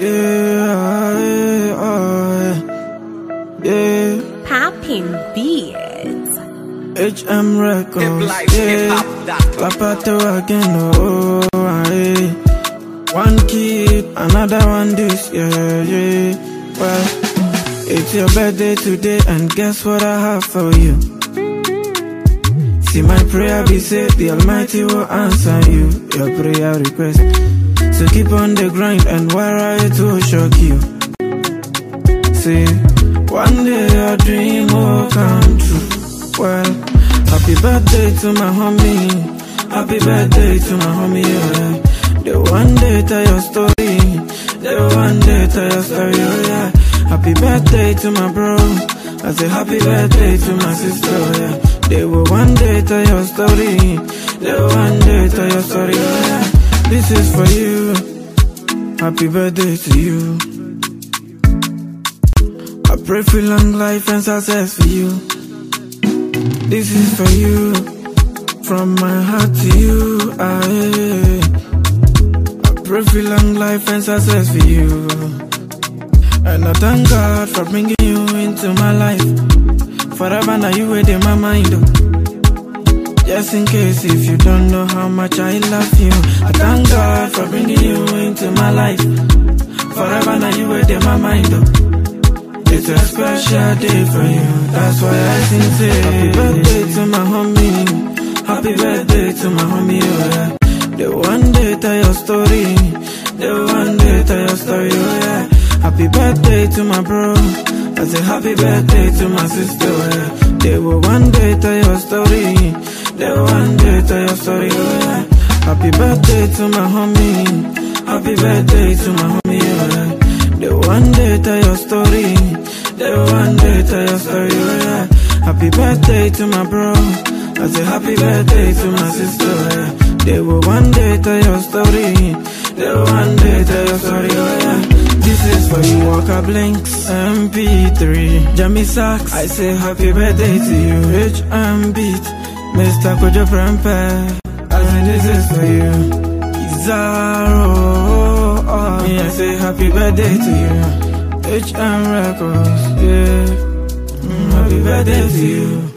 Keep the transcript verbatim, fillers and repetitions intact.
Yeah, yeah, yeah. Popping beats. H M Records, yeah. Lapato again, oh, yeah. One kid, another one this, yeah, yeah. Well, it's your birthday today, and guess what I have for you? See my prayer be said, the Almighty will answer you, your prayer request. So keep on the grind, and where it will shock you. See, one day your dream will come true. Well, happy birthday to my homie, happy birthday to my homie, yeah. The one day tell your story, the one day tell your story, oh yeah. Happy birthday to my bro, I say happy birthday to my sister, yeah. They will one day tell your story, they will one day tell your story, oh yeah. This is for you, happy birthday to you. I pray for long life and success for you. This is for you, from my heart to you, I, I pray for long life and success for you. And I thank God for bringing you into my life. Forever now you were in my mind, oh. Just in case if you don't know how much I love you, I thank God for bringing you into my life. Forever now you were in my mind, oh. It's a special day for you, that's why I sing say happy birthday to my homie, happy birthday to my homie, oh yeah. The one day tell your story, the one day tell your story, oh yeah. Happy birthday to my bro, I say happy birthday to my sister, oh yeah. They will one day tell your story, they will one day tell your story, oh yeah. Happy birthday to my homie, happy birthday to my homie, oh yeah. They one day tell your story, they one day tell your story, oh yeah. Happy birthday to my bro, I say happy birthday to my sister, oh yeah. They will one day tell your story, they will one day tell your story, oh yeah. This is for you, Walker Blinks, M P three, Jamie Sachs. I say happy birthday to you, H M Beat, Mister Kojo Prempe. I say this is for you, Izaro. Oh, yeah, I say happy birthday to you, H M Records, yeah. Mm, happy birthday to you.